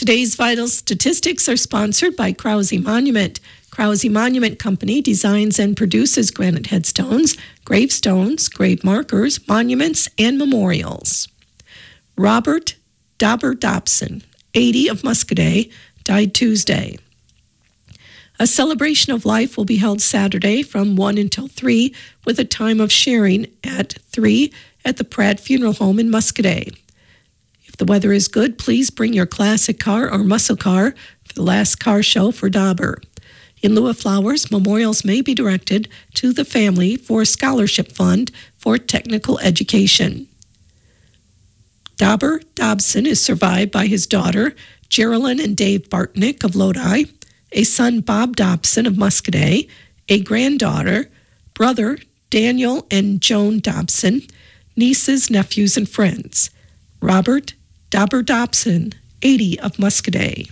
Today's vital statistics are sponsored by Krause Monument. Krause Monument Company designs and produces granite headstones, gravestones, grave markers, monuments, and memorials. Robert Dauber Dobson, 80 of Muscadet, died Tuesday. A celebration of life will be held Saturday from 1 until 3 with a time of sharing at 3 at the Pratt Funeral Home in Muscadet. If the weather is good, please bring your classic car or muscle car for the last car show for Dauber. In lieu of flowers, memorials may be directed to the family for a scholarship fund for technical education. Dauber Dobson is survived by his daughter, Geraldine and Dave Bartnick of Lodi, a son, Bob Dobson of Muscadet, a granddaughter, brother, Daniel and Joan Dobson, nieces, nephews, and friends. Robert Dauber Dobson, 80 of Muscadet.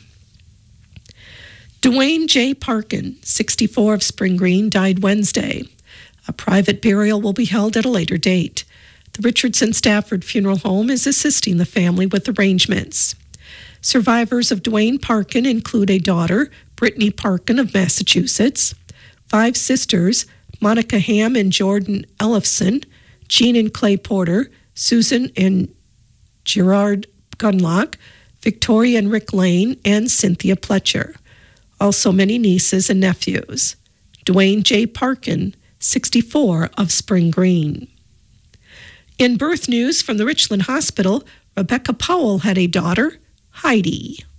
Dwayne J. Parkin, 64 of Spring Green, died Wednesday. A private burial will be held at a later date. The Richardson Stafford Funeral Home is assisting the family with arrangements. Survivors of Dwayne Parkin include a daughter, Brittany Parkin of Massachusetts, 5 sisters, Monica Ham and Jordan Ellefson, Jean and Clay Porter, Susan and Gerard Gunlock, Victoria and Rick Lane, and Cynthia Pletcher. Also many nieces and nephews. Dwayne J. Parkin, 64 of Spring Green. In birth news from the Richland Hospital, Rebecca Powell had a daughter, Heidi.